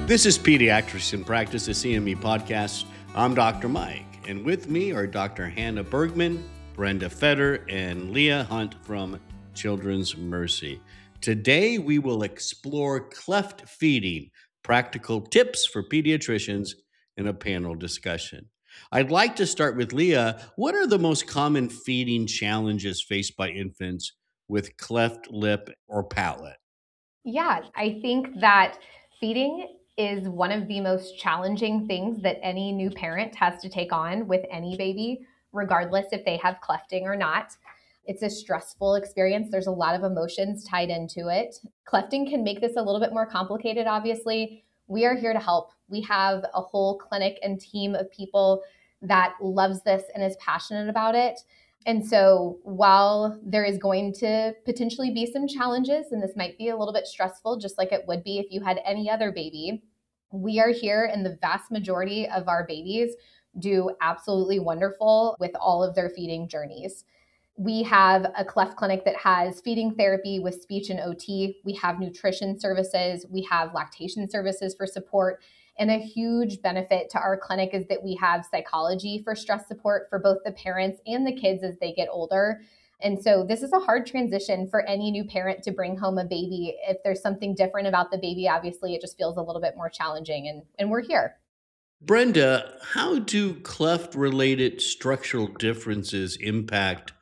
This is Pediatrics in Practice, the CME podcast. I'm Dr. Mike, and with me are Dr. Hannah Bergman, Brenda Fetter, and Leah Hunt from Children's Mercy. Today, we will explore cleft feeding, practical tips for pediatricians in a panel discussion. I'd like to start with Leah. What are the most common feeding challenges faced by infants with cleft lip or palate? Yeah, I think that feeding is one of the most challenging things that any new parent has to take on with any baby, regardless if they have clefting or not. It's a stressful experience. There's a lot of emotions tied into it. Clefting can make this a little bit more complicated, obviously. We are here to help. We have a whole clinic and team of people that loves this and is passionate about it. And so, while there is going to potentially be some challenges, and this might be a little bit stressful, just like it would be if you had any other baby, we are here, and the vast majority of our babies do absolutely wonderful with all of their feeding journeys. We have a cleft clinic that has feeding therapy with speech and OT. We have nutrition services. We have lactation services for support. And a huge benefit to our clinic is that we have psychology for stress support for both the parents and the kids as they get older. And so this is a hard transition for any new parent to bring home a baby. If there's something different about the baby, obviously it just feels a little bit more challenging. And we're here. Brenda, how do cleft related structural differences impact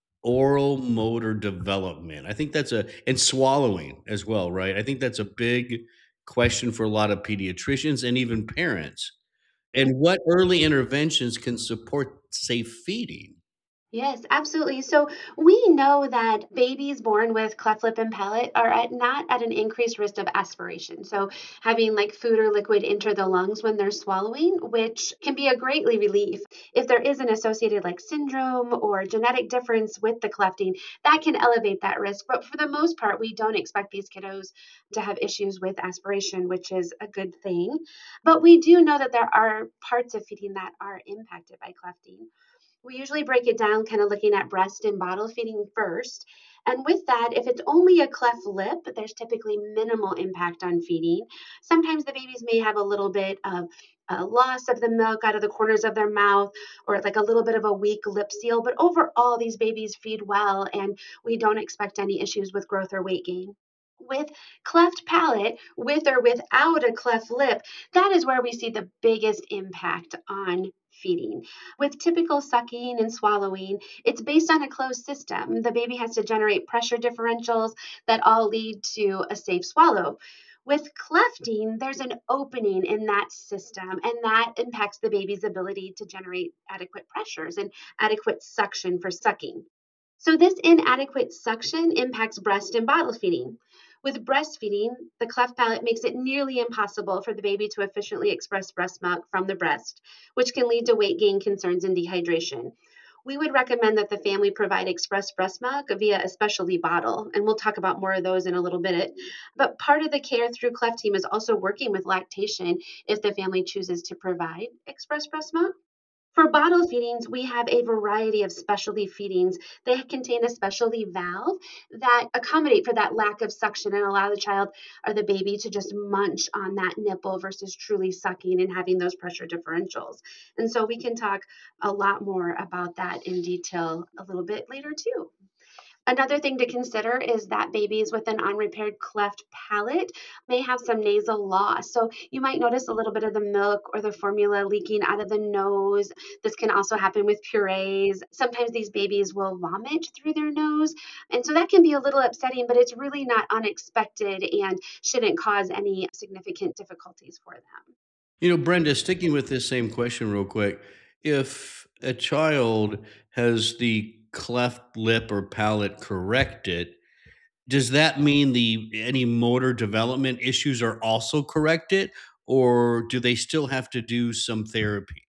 oral motor development? I think and swallowing as well, right? I think that's a big question for a lot of pediatricians and even parents. And what early interventions can support safe feeding? Yes, absolutely. So we know that babies born with cleft lip and palate are not at an increased risk of aspiration. So having like food or liquid enter the lungs when they're swallowing, which can be a greatly relief. If there is an associated like syndrome or genetic difference with the clefting, that can elevate that risk. But for the most part, we don't expect these kiddos to have issues with aspiration, which is a good thing. But we do know that there are parts of feeding that are impacted by clefting. We usually break it down kind of looking at breast and bottle feeding first. And with that, if it's only a cleft lip, there's typically minimal impact on feeding. Sometimes the babies may have a little bit of a loss of the milk out of the corners of their mouth or like a little bit of a weak lip seal. But overall, these babies feed well and we don't expect any issues with growth or weight gain. With cleft palate, with or without a cleft lip, that is where we see the biggest impact on feeding. With typical sucking and swallowing, it's based on a closed system. The baby has to generate pressure differentials that all lead to a safe swallow. With clefting, there's an opening in that system, and that impacts the baby's ability to generate adequate pressures and adequate suction for sucking. So, this inadequate suction impacts breast and bottle feeding. With breastfeeding, the cleft palate makes it nearly impossible for the baby to efficiently express breast milk from the breast, which can lead to weight gain concerns and dehydration. We would recommend that the family provide express breast milk via a specialty bottle, and we'll talk about more of those in a little bit. But part of the care through Cleft Team is also working with lactation if the family chooses to provide express breast milk. For bottle feedings, we have a variety of specialty feedings. They contain a specialty valve that accommodate for that lack of suction and allow the child or the baby to just munch on that nipple versus truly sucking and having those pressure differentials. And so we can talk a lot more about that in detail a little bit later too. Another thing to consider is that babies with an unrepaired cleft palate may have some nasal loss. So you might notice a little bit of the milk or the formula leaking out of the nose. This can also happen with purees. Sometimes these babies will vomit through their nose. And so that can be a little upsetting, but it's really not unexpected and shouldn't cause any significant difficulties for them. Brenda, sticking with this same question real quick, if a child has the cleft lip or palate corrected, does that mean the any motor development issues are also corrected, or do they still have to do some therapy?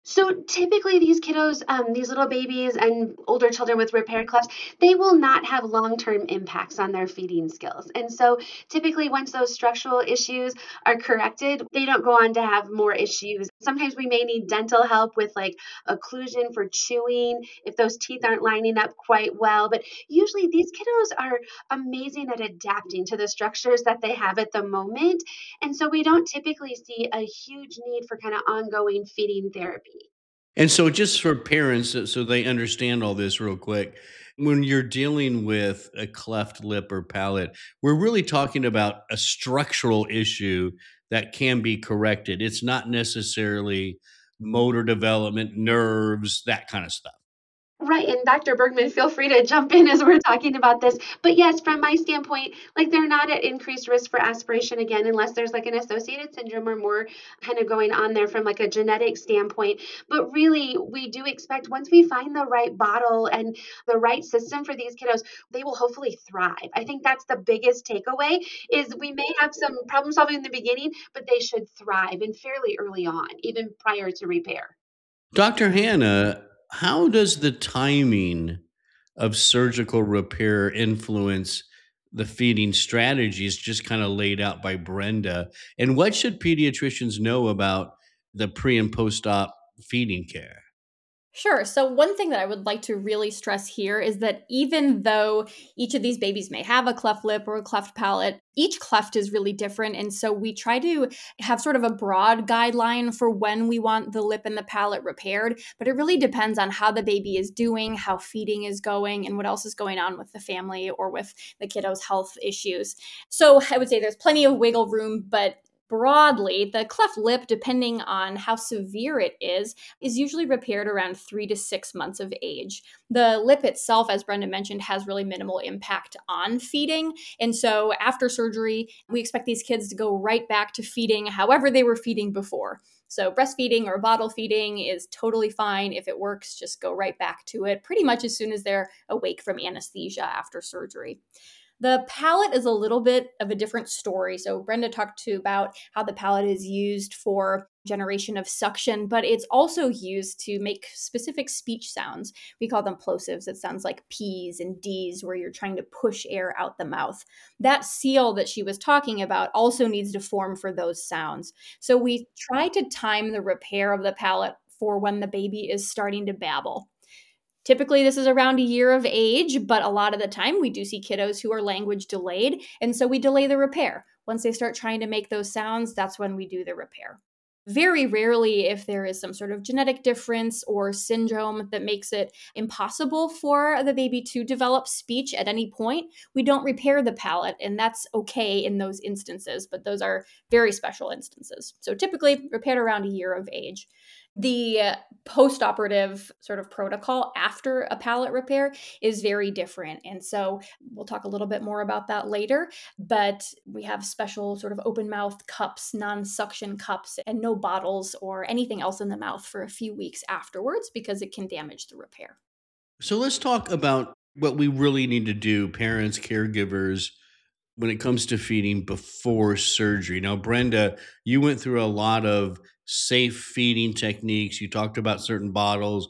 So typically, these kiddos, these little babies and older children with repaired clefts, they will not have long-term impacts on their feeding skills. And so typically, once those structural issues are corrected, they don't go on to have more issues. Sometimes we may need dental help with like occlusion for chewing if those teeth aren't lining up quite well. But usually, these kiddos are amazing at adapting to the structures that they have at the moment. And so we don't typically see a huge need for kind of ongoing feeding therapy. And so, just for parents, so they understand all this real quick, when you're dealing with a cleft lip or palate, we're really talking about a structural issue that can be corrected. It's not necessarily motor development, nerves, that kind of stuff. Right, and Dr. Bergman, feel free to jump in as we're talking about this. But yes, from my standpoint, like they're not at increased risk for aspiration again, unless there's like an associated syndrome or more kind of going on there from like a genetic standpoint. But really, we do expect once we find the right bottle and the right system for these kiddos, they will hopefully thrive. I think that's the biggest takeaway is we may have some problem solving in the beginning, but they should thrive and fairly early on, even prior to repair. Dr. Hannah, how does the timing of surgical repair influence the feeding strategies just kind of laid out by Brenda? And what should pediatricians know about the pre and post op feeding care? Sure. So, one thing that I would like to really stress here is that even though each of these babies may have a cleft lip or a cleft palate, each cleft is really different. And so, we try to have sort of a broad guideline for when we want the lip and the palate repaired. But it really depends on how the baby is doing, how feeding is going, and what else is going on with the family or with the kiddo's health issues. So, I would say there's plenty of wiggle room, but broadly, the cleft lip, depending on how severe it is usually repaired around 3 to 6 months of age. The lip itself, as Brenda mentioned, has really minimal impact on feeding. And so after surgery, we expect these kids to go right back to feeding however they were feeding before. So breastfeeding or bottle feeding is totally fine. If it works, just go right back to it pretty much as soon as they're awake from anesthesia after surgery. The palate is a little bit of a different story. So Brenda talked to about how the palate is used for generation of suction, but it's also used to make specific speech sounds. We call them plosives. It sounds like P's and D's where you're trying to push air out the mouth. That seal that she was talking about also needs to form for those sounds. So we try to time the repair of the palate for when the baby is starting to babble. Typically, this is around a year of age, but a lot of the time we do see kiddos who are language delayed. And so we delay the repair. Once they start trying to make those sounds, that's when we do the repair. Very rarely, if there is some sort of genetic difference or syndrome that makes it impossible for the baby to develop speech at any point, we don't repair the palate, and that's okay in those instances, but those are very special instances. So typically, repaired around a year of age. The post-operative sort of protocol after a palate repair is very different. And so we'll talk a little bit more about that later, but we have special sort of open mouth cups, non-suction cups, and no bottles or anything else in the mouth for a few weeks afterwards because it can damage the repair. So let's talk about what we really need to do, parents, caregivers, when it comes to feeding before surgery. Now, Brenda, you went through a lot of safe feeding techniques. You talked about certain bottles,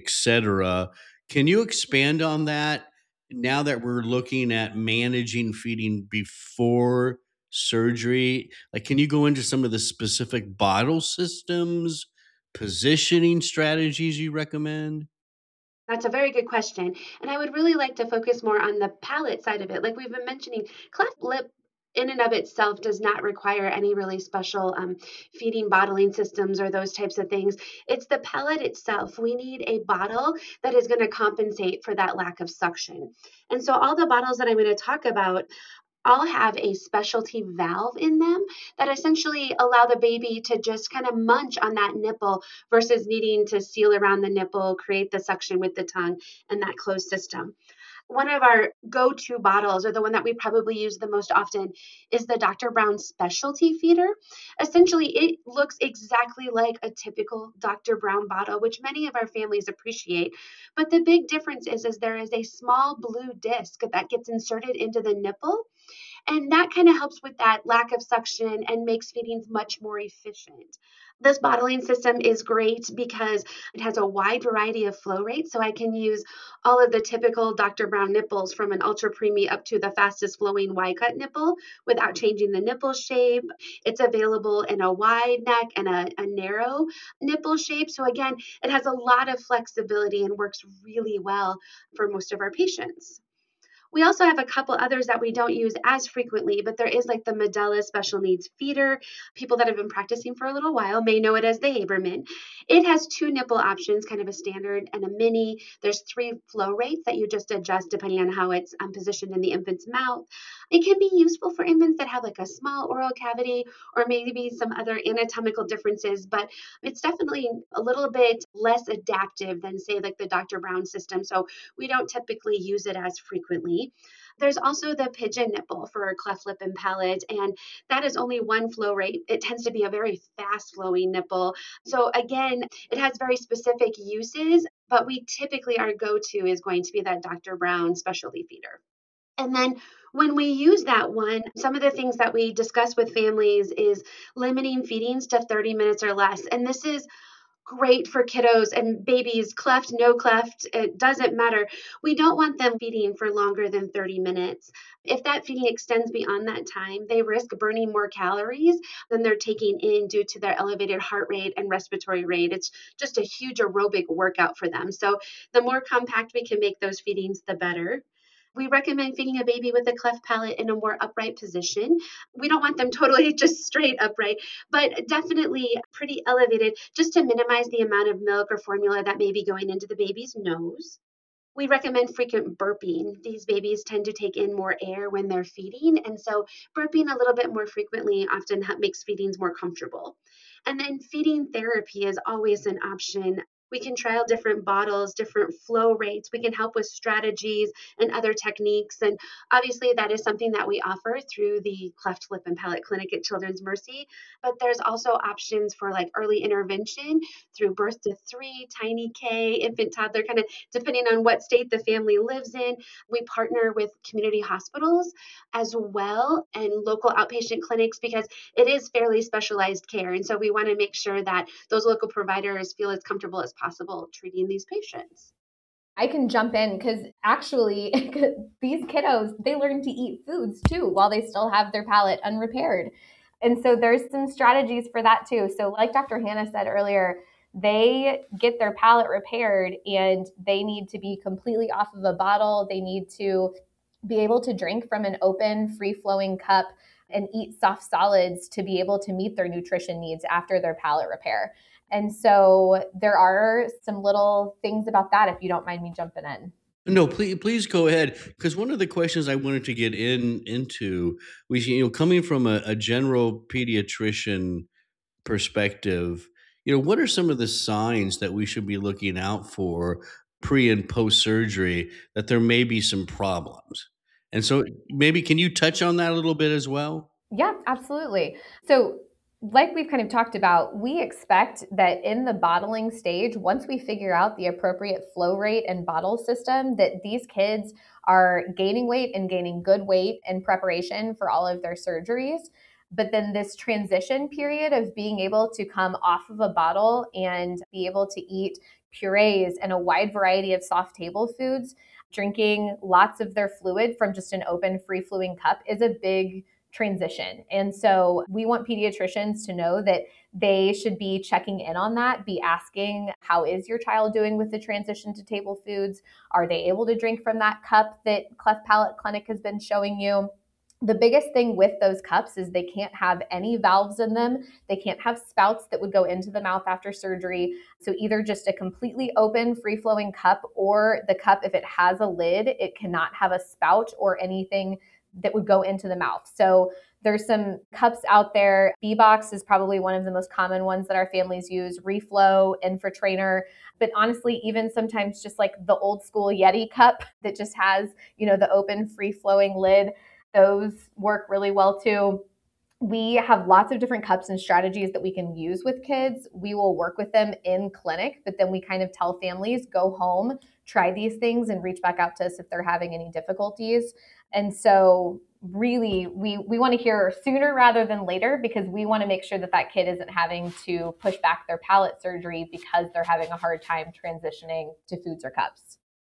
etc. Can you expand on that now that we're looking at managing feeding before surgery? Like, can you go into some of the specific bottle systems, positioning strategies you recommend? That's a very good question. And I would really like to focus more on the palate side of it. Like we've been mentioning, cleft lip in and of itself does not require any really special feeding bottling systems or those types of things. It's the palate itself. We need a bottle that is going to compensate for that lack of suction. And so all the bottles that I'm going to talk about all have a specialty valve in them that essentially allow the baby to just kind of munch on that nipple versus needing to seal around the nipple, create the suction with the tongue and that closed system. One of our go-to bottles, or the one that we probably use the most often, is the Dr. Brown specialty feeder. Essentially, it looks exactly like a typical Dr. Brown bottle, which many of our families appreciate. But the big difference is there is a small blue disc that gets inserted into the nipple, And that kind of helps with that lack of suction and makes feedings much more efficient. This bottling system is great because it has a wide variety of flow rates. So I can use all of the typical Dr. Brown nipples from an ultra preemie up to the fastest flowing Y cut nipple without changing the nipple shape. It's available in a wide neck and a narrow nipple shape. So again, it has a lot of flexibility and works really well for most of our patients. We also have a couple others that we don't use as frequently, but there is like the Medela special needs feeder. People that have been practicing for a little while may know it as the Haberman. It has two nipple options, kind of a standard and a mini. There's three flow rates that you just adjust depending on how it's positioned in the infant's mouth. It can be useful for infants that have like a small oral cavity or maybe some other anatomical differences, but it's definitely a little bit less adaptive than, say, like the Dr. Brown system. So we don't typically use it as frequently. There's also the pigeon nipple for cleft lip and palate, and that is only one flow rate. It tends to be a very fast flowing nipple. So, again, it has very specific uses, but we typically, our go to is going to be that Dr. Brown specialty feeder. And then when we use that one, some of the things that we discuss with families is limiting feedings to 30 minutes or less. And this is great for kiddos and babies, cleft, no cleft, it doesn't matter. We don't want them feeding for longer than 30 minutes. If that feeding extends beyond that time, they risk burning more calories than they're taking in due to their elevated heart rate and respiratory rate. It's just a huge aerobic workout for them. So the more compact we can make those feedings, the better. We recommend feeding a baby with a cleft palate in a more upright position. We don't want them totally just straight upright, but definitely pretty elevated just to minimize the amount of milk or formula that may be going into the baby's nose. We recommend frequent burping. These babies tend to take in more air when they're feeding, and so burping a little bit more frequently often makes feedings more comfortable. And then feeding therapy is always an option. We can trial different bottles, different flow rates. We can help with strategies and other techniques. And obviously, that is something that we offer through the Cleft Lip and Palate Clinic at Children's Mercy. But there's also options for like early intervention through birth to 3, tiny K, infant, toddler, kind of depending on what state the family lives in. We partner with community hospitals as well and local outpatient clinics because it is fairly specialized care. And so we want to make sure that those local providers feel as comfortable as possible treating these patients. I can jump in because actually these kiddos, they learn to eat foods too while they still have their palate unrepaired. And so there's some strategies for that too. So like Dr. Hannah said earlier, they get their palate repaired and they need to be completely off of a bottle. They need to be able to drink from an open, free-flowing cup and eat soft solids to be able to meet their nutrition needs after their palate repair. And so there are some little things about that if you don't mind me jumping in. No, please go ahead. Because one of the questions I wanted to get into was, coming from a general pediatrician perspective, what are some of the signs that we should be looking out for pre and post surgery that there may be some problems? And so maybe can you touch on that a little bit as well? Yeah, absolutely. So, like we've kind of talked about, we expect that in the bottling stage, once we figure out the appropriate flow rate and bottle system, that these kids are gaining weight and gaining good weight in preparation for all of their surgeries. But then this transition period of being able to come off of a bottle and be able to eat purees and a wide variety of soft table foods, drinking lots of their fluid from just an open, free flowing cup is a big transition. And so we want pediatricians to know that they should be checking in on that, be asking, how is your child doing with the transition to table foods? Are they able to drink from that cup that Cleft Palate Clinic has been showing you? The biggest thing with those cups is they can't have any valves in them. They can't have spouts that would go into the mouth after surgery. So either just a completely open, free-flowing cup, or the cup, if it has a lid, it cannot have a spout or anything that would go into the mouth. So there's some cups out there. B-Box is probably one of the most common ones that our families use, Reflow, Infratrainer. But honestly, even sometimes just like the old school Yeti cup that just has, the open free-flowing lid, those work really well too. We have lots of different cups and strategies that we can use with kids. We will work with them in clinic, but then we kind of tell families, go home, try these things, and reach back out to us if they're having any difficulties. And so really, we want to hear sooner rather than later, because we want to make sure that that kid isn't having to push back their palate surgery because they're having a hard time transitioning to foods or cups.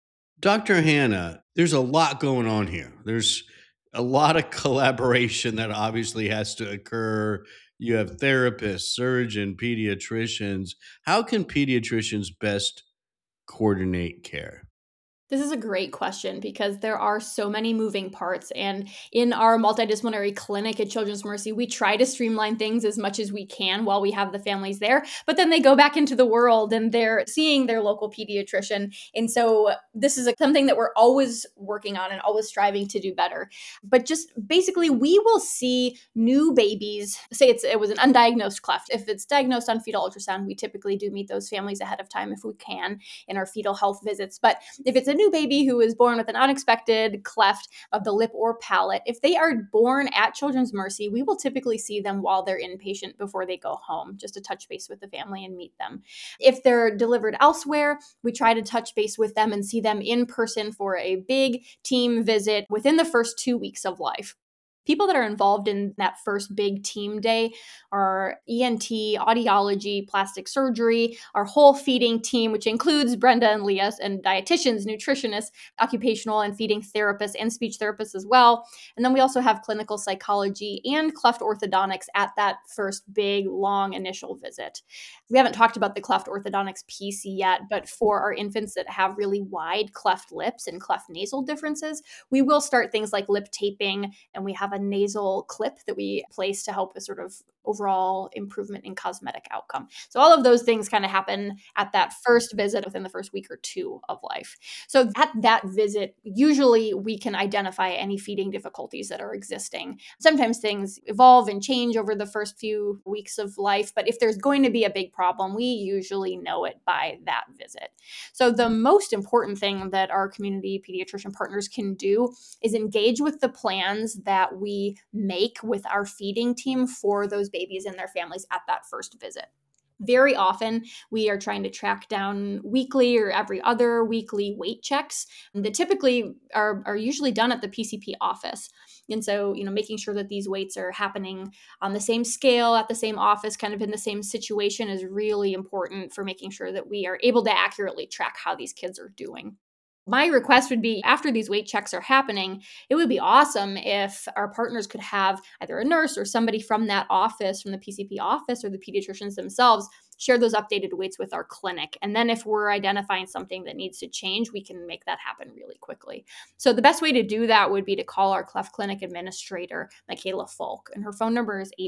Dr. Hannah, there's a lot going on here. There's a lot of collaboration that obviously has to occur. You have therapists, surgeon, pediatricians. How can pediatricians best coordinate care? This is a great question because there are so many moving parts. And in our multidisciplinary clinic at Children's Mercy, we try to streamline things as much as we can while we have the families there. But then they go back into the world and they're seeing their local pediatrician. And so this is something that we're always working on and always striving to do better. But just basically, we will see new babies, say it was an undiagnosed cleft. If it's diagnosed on fetal ultrasound, we typically do meet those families ahead of time if we can in our fetal health visits. But if it's a new baby who is born with an unexpected cleft of the lip or palate, if they are born at Children's Mercy, we will typically see them while they're inpatient before they go home, just to touch base with the family and meet them. If they're delivered elsewhere, we try to touch base with them and see them in person for a big team visit within the first 2 weeks of life. People that are involved in that first big team day are ENT, audiology, plastic surgery, our whole feeding team, which includes Brenda and Leah, and dietitians, nutritionists, occupational and feeding therapists, and speech therapists as well. And then we also have clinical psychology and cleft orthodontics at that first big, long initial visit. We haven't talked about the cleft orthodontics piece yet, but for our infants that have really wide cleft lips and cleft nasal differences, we will start things like lip taping, and we have a nasal clip that we place to help with sort of overall improvement in cosmetic outcome. So all of those things kind of happen at that first visit within the first week or two of life. So at that visit, usually we can identify any feeding difficulties that are existing. Sometimes things evolve and change over the first few weeks of life, but if there's going to be a big problem, we usually know it by that visit. So the most important thing that our community pediatrician partners can do is engage with the plans that we make with our feeding team for those babies and their families at that first visit. Very often, we are trying to track down weekly or every other weekly weight checks that typically are usually done at the PCP office. And so, making sure that these weights are happening on the same scale, at the same office, kind of in the same situation is really important for making sure that we are able to accurately track how these kids are doing. My request would be, after these weight checks are happening, it would be awesome if our partners could have either a nurse or somebody from that office, from the PCP office or the pediatricians themselves, share those updated weights with our clinic. And then if we're identifying something that needs to change, we can make that happen really quickly. So the best way to do that would be to call our cleft clinic administrator, Michaela Folk, and her phone number is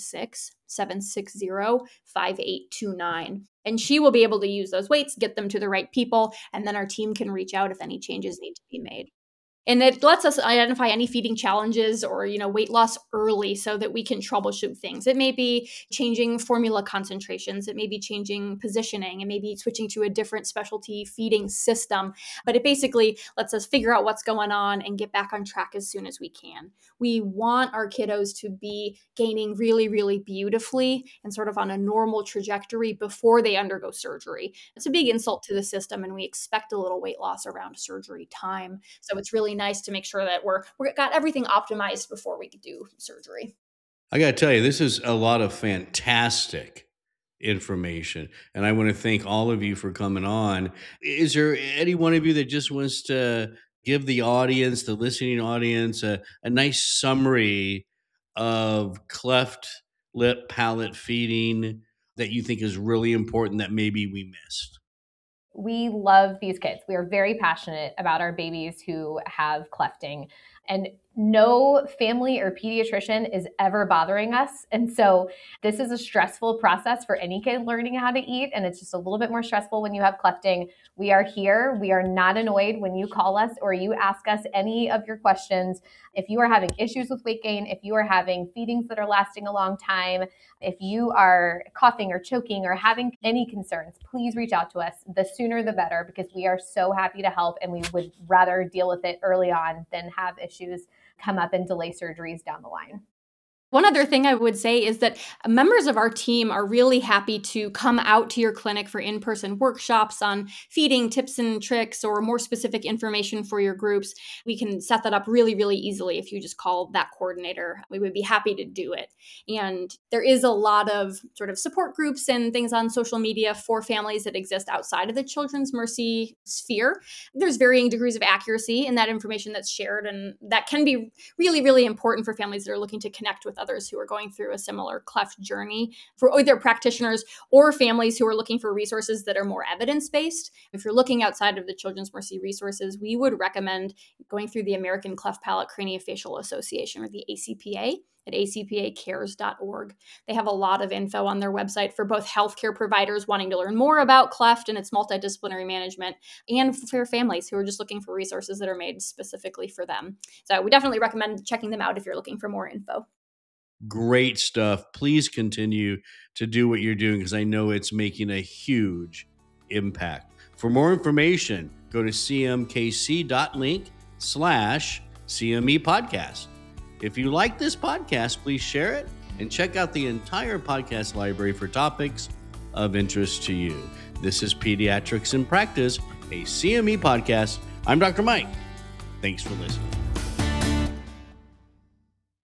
816-760-5829. And she will be able to use those weights, get them to the right people, and then our team can reach out if any changes need to be made. And it lets us identify any feeding challenges or, weight loss early so that we can troubleshoot things. It may be changing formula concentrations. It may be changing positioning. It may be switching to a different specialty feeding system. But it basically lets us figure out what's going on and get back on track as soon as we can. We want our kiddos to be gaining really, really beautifully and sort of on a normal trajectory before they undergo surgery. It's a big insult to the system, and we expect a little weight loss around surgery time. So it's really nice to make sure that we're got everything optimized before we do surgery. I got to tell you, this is a lot of fantastic information, and I want to thank all of you for coming on. Is there any one of you that just wants to give the audience, the listening audience, a nice summary of cleft lip palate feeding that you think is really important that maybe we missed? We love these kids. We are very passionate about our babies who have clefting, and no family or pediatrician is ever bothering us. And so this is a stressful process for any kid learning how to eat. And it's just a little bit more stressful when you have clefting. We are here. We are not annoyed when you call us or you ask us any of your questions. If you are having issues with weight gain, if you are having feedings that are lasting a long time, if you are coughing or choking or having any concerns, please reach out to us. The sooner the better, because we are so happy to help, and we would rather deal with it early on than have issues come up and delay surgeries down the line. One other thing I would say is that members of our team are really happy to come out to your clinic for in-person workshops on feeding tips and tricks or more specific information for your groups. We can set that up really, really easily if you just call that coordinator. We would be happy to do it. And there is a lot of sort of support groups and things on social media for families that exist outside of the Children's Mercy sphere. There's varying degrees of accuracy in that information that's shared, and that can be really, really important for families that are looking to connect with others who are going through a similar cleft journey, for either practitioners or families who are looking for resources that are more evidence-based. If you're looking outside of the Children's Mercy resources, we would recommend going through the American Cleft Palate Craniofacial Association, or the ACPA, at acpacares.org. They have a lot of info on their website for both healthcare providers wanting to learn more about cleft and its multidisciplinary management, and for families who are just looking for resources that are made specifically for them. So we definitely recommend checking them out if you're looking for more info. Great stuff. Please continue to do what you're doing, because I know it's making a huge impact. For more information, go to cmkc.link/CME podcast. If you like this podcast, please share it and check out the entire podcast library for topics of interest to you. This is Pediatrics in Practice, a CME podcast. I'm Dr. Mike. Thanks for listening.